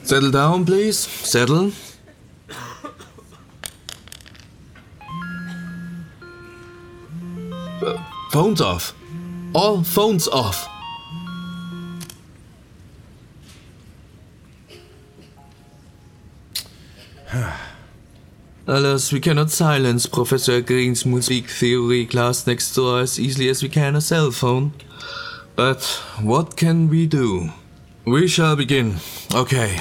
Settle down, please. Settle. Phones off. All phones off. Alas, we cannot silence Professor Green's music theory class next door as easily as we can a cell phone. But what can we do? We shall begin. Okay.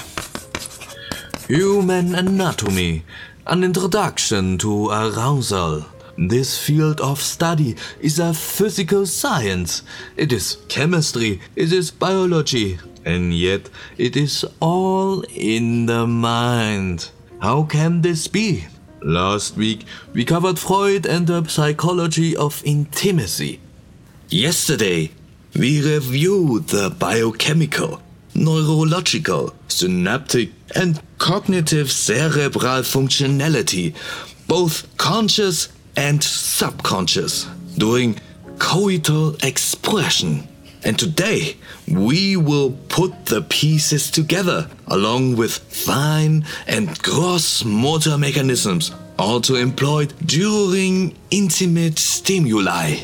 Human anatomy. An introduction to arousal. This field of study is a physical science. It is chemistry. It is biology. And yet it is all in the mind. How can this be? Last week we covered Freud and the psychology of intimacy. Yesterday we reviewed the biochemical, neurological, synaptic and cognitive cerebral functionality, both conscious and subconscious, during coital expression. And today we will put the pieces together, along with fine and gross motor mechanisms, also employed during intimate stimuli.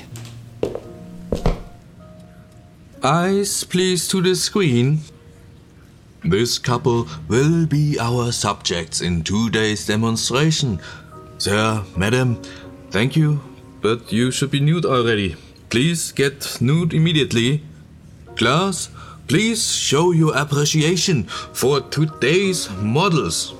Eyes please to the screen. This couple will be our subjects in today's demonstration. Sir, madam, thank you, but you should be nude already. Please get nude immediately. Class, please show your appreciation for today's models.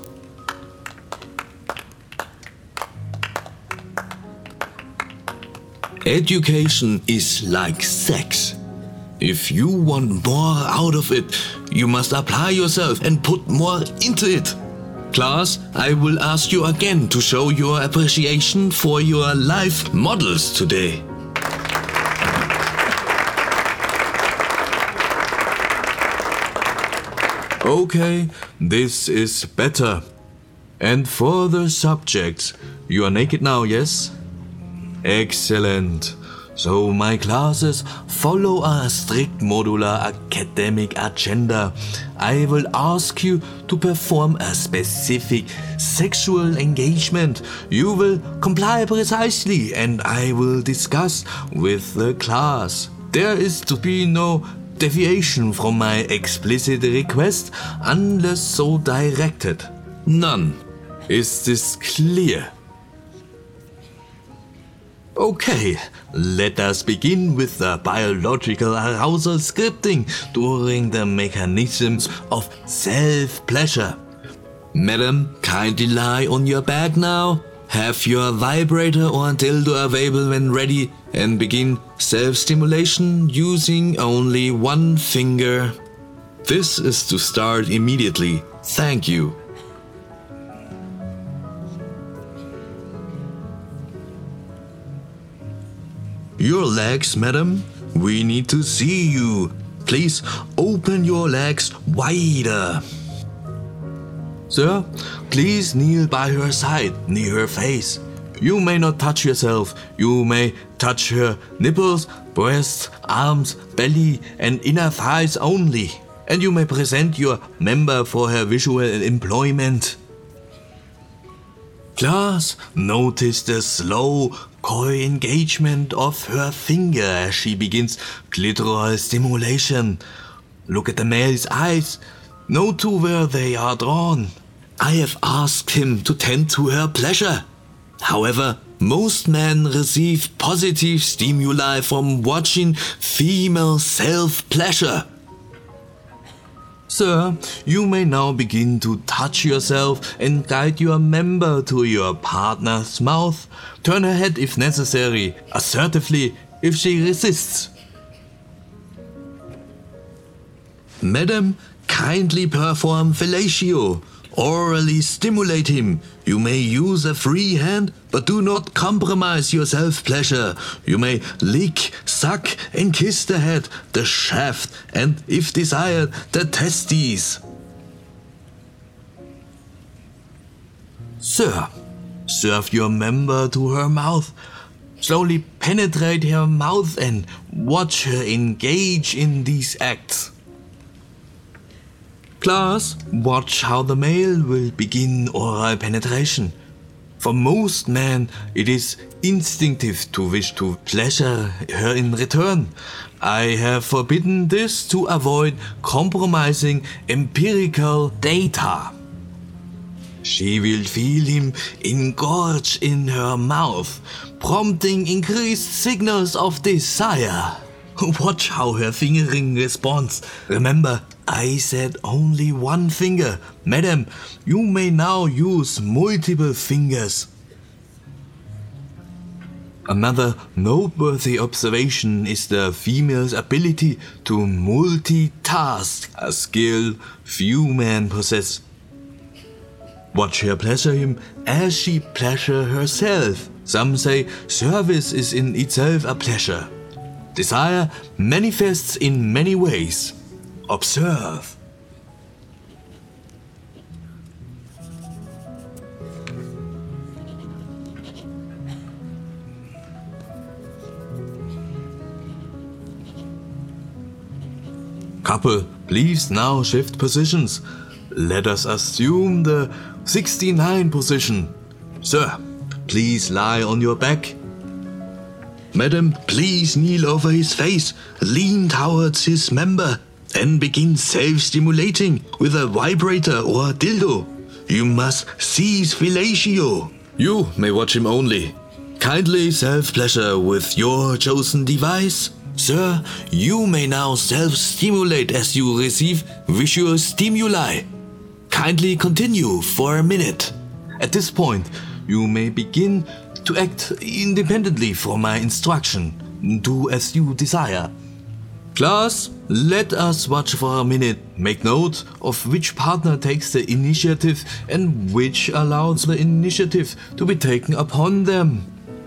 Education is like sex. If you want more out of it, you must apply yourself and put more into it. Class, I will ask you again to show your appreciation for your life models today. Okay, this is better. And for the subjects, you are naked now, yes? Excellent. So my classes follow a strict modular academic agenda. I will ask you to perform a specific sexual engagement. You will comply precisely and I will discuss with the class. There is to be no deviation from my explicit request unless so directed. None. Is this clear? Okay, let us begin with the biological arousal scripting during the mechanisms of self-pleasure. Madam, kindly lie on your back now. Have your vibrator or dildo available when ready and begin self-stimulation using only one finger. This is to start immediately. Thank you. Your legs, madam. We need to see you. Please open your legs wider. Sir, please kneel by her side, near her face. You may not touch yourself. You may touch her nipples, breasts, arms, belly, and inner thighs only. And you may present your member for her visual employment. Class, notice the slow coy engagement of her finger as she begins clitoral stimulation. Look at the male's eyes. Note to where they are drawn. I have asked him to tend to her pleasure. However, most men receive positive stimuli from watching female self-pleasure. Sir, you may now begin to touch yourself and guide your member to your partner's mouth. Turn her head if necessary, assertively if she resists. Madam, kindly perform fellatio. Orally stimulate him. You may use a free hand, but do not compromise your self-pleasure. You may lick, suck and kiss the head, the shaft, and, if desired, the testes. Sir, serve your member to her mouth. Slowly penetrate her mouth and watch her engage in these acts. Class, watch how the male will begin oral penetration. For most men, it is instinctive to wish to pleasure her in return. I have forbidden this to avoid compromising empirical data. She will feel him engorge in her mouth, prompting increased signals of desire. Watch how her fingering responds. Remember, I said only one finger. Madam, you may now use multiple fingers. Another noteworthy observation is the female's ability to multitask, a skill few men possess. Watch her pleasure him as she pleasure herself. Some say service is in itself a pleasure. Desire manifests in many ways. Observe. Couple, please now shift positions. Let us assume the 69 position. Sir, please lie on your back. Madam, please kneel over his face, lean towards his member, and begin self-stimulating with a vibrator or dildo. You must cease fellatio. You may watch him only. Kindly self-pleasure with your chosen device. Sir, you may now self-stimulate as you receive visual stimuli. Kindly continue for a minute. At this point, you may begin to act independently from my instruction. Do as you desire. Class, let us watch for a minute. Make note of which partner takes the initiative and which allows the initiative to be taken upon them.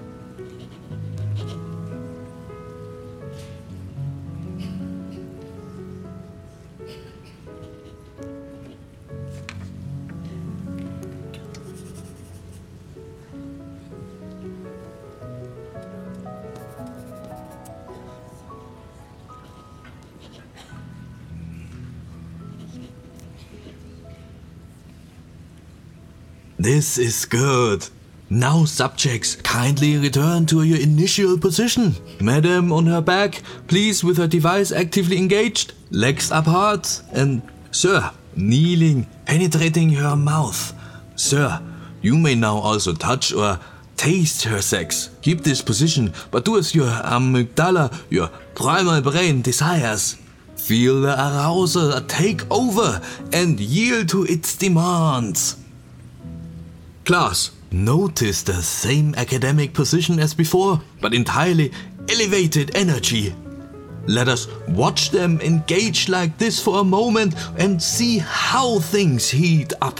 This is good. Now subjects, kindly return to your initial position. Madam on her back, please with her device actively engaged, legs apart, and sir, kneeling, penetrating her mouth. Sir, you may now also touch or taste her sex. Keep this position, but do as your amygdala, your primal brain desires. Feel the arousal take over and yield to its demands. Class, notice the same academic position as before, but entirely elevated energy. Let us watch them engage like this for a moment and see how things heat up.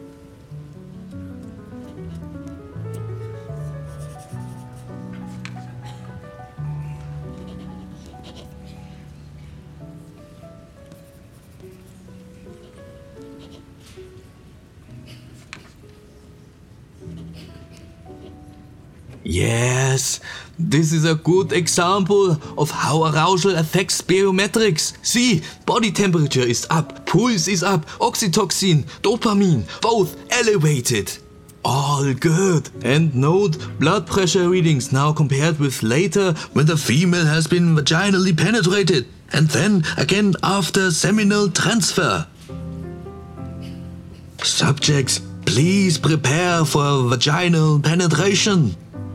Yes, this is a good example of how arousal affects biometrics. See, body temperature is up, pulse is up, oxytocin, dopamine, both elevated. All good. And note blood pressure readings now compared with later when the female has been vaginally penetrated, and then again after seminal transfer. Subjects, please prepare for vaginal penetration.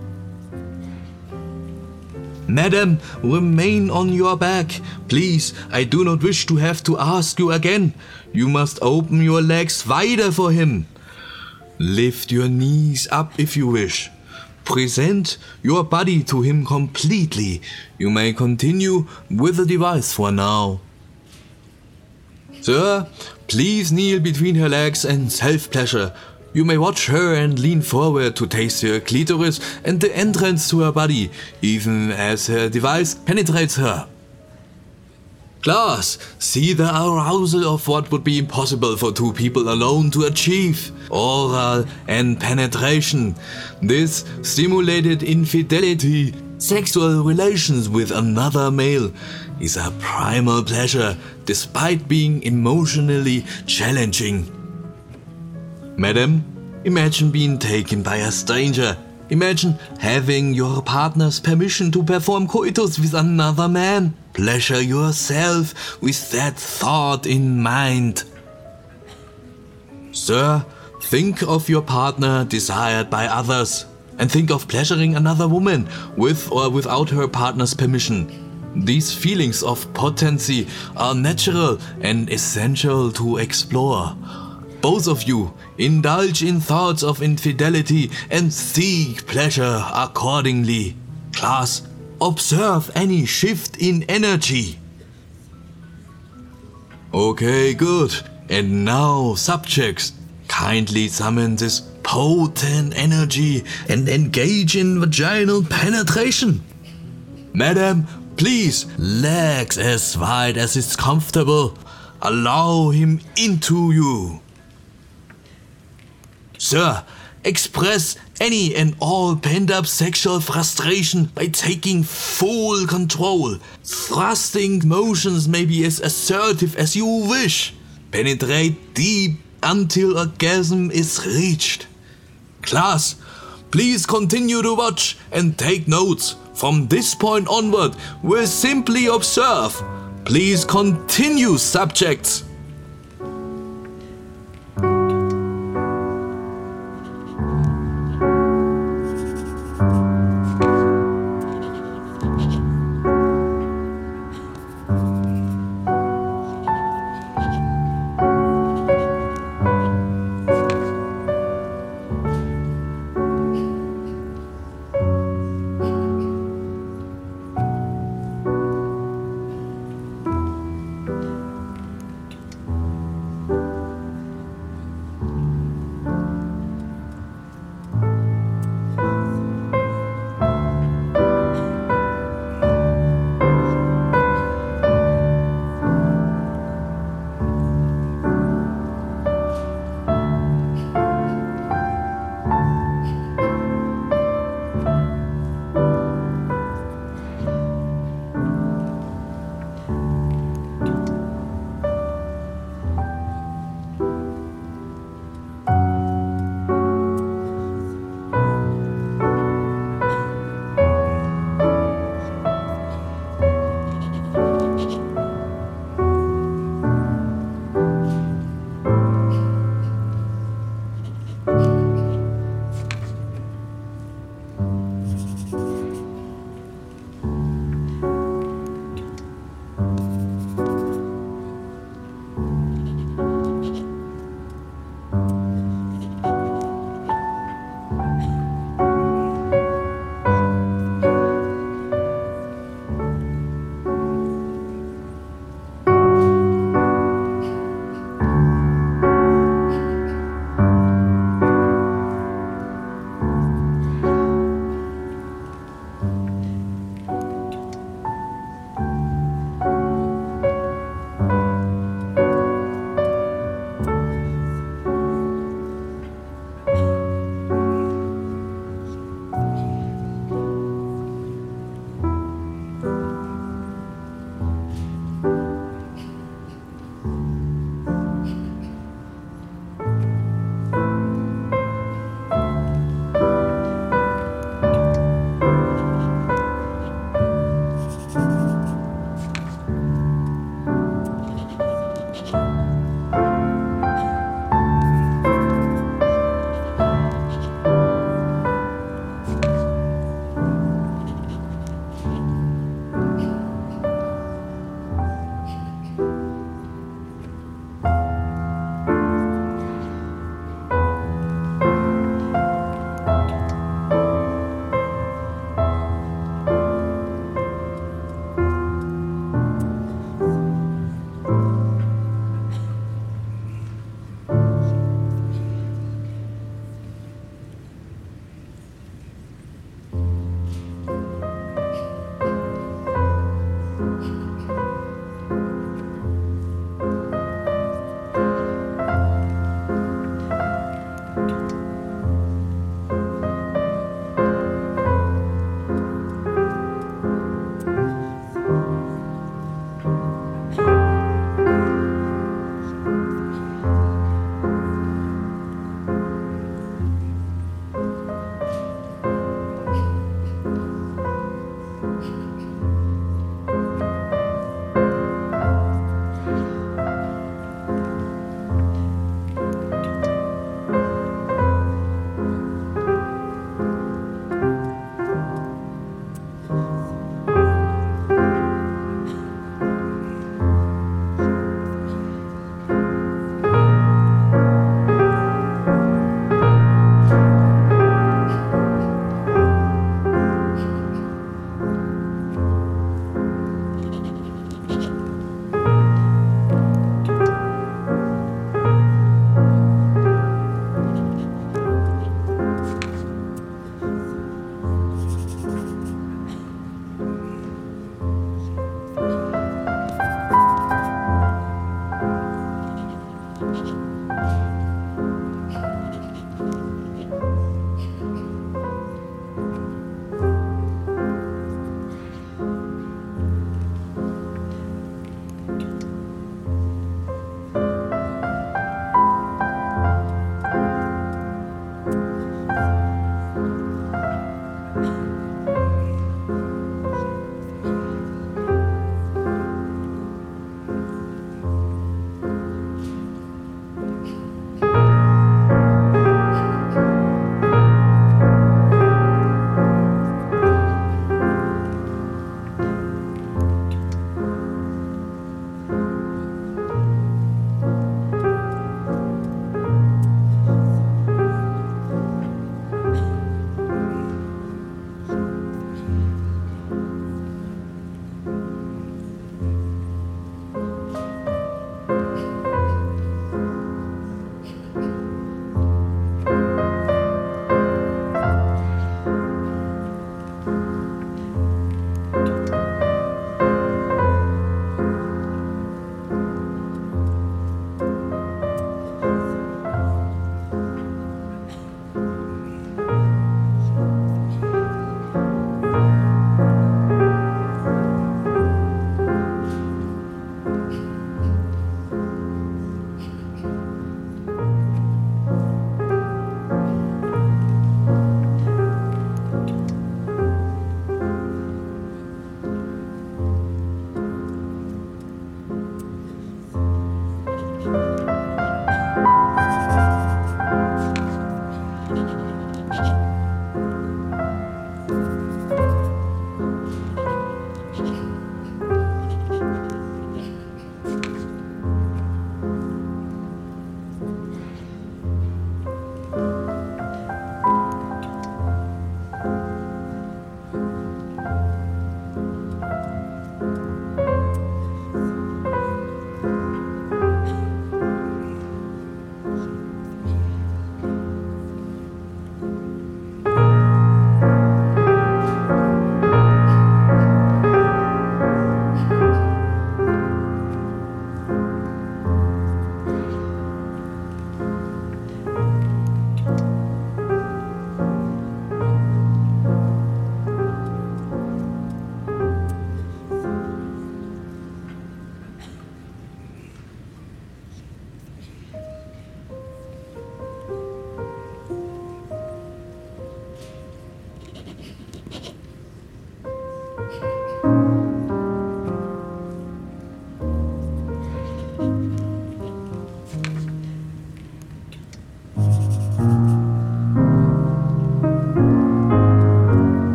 Madam, remain on your back. Please, I do not wish to have to ask you again. You must open your legs wider for him. Lift your knees up if you wish. Present your body to him completely. You may continue with the device for now. Sir, please kneel between her legs and self-pleasure. You may watch her and lean forward to taste her clitoris and the entrance to her body, even as her device penetrates her. Class, see the arousal of what would be impossible for two people alone to achieve. Oral and penetration. This stimulated infidelity Sexual relations with another male is a primal pleasure despite being emotionally challenging. Madam, imagine being taken by a stranger. Imagine having your partner's permission to perform coitus with another man. Pleasure yourself with that thought in mind. Sir, think of your partner desired by others, and think of pleasuring another woman with or without her partner's permission. These feelings of potency are natural and essential to explore. Both of you indulge in thoughts of infidelity and seek pleasure accordingly. Class, observe any shift in energy. Okay, good. And now, subjects, kindly summon this potent energy and engage in vaginal penetration. Madam, please, legs as wide as is comfortable. Allow him into you. Sir, express any and all pent-up sexual frustration by taking full control. Thrusting motions may be as assertive as you wish. Penetrate deep until orgasm is reached. Class, please continue to watch and take notes. From this point onward, we'll simply observe. Please continue, subjects.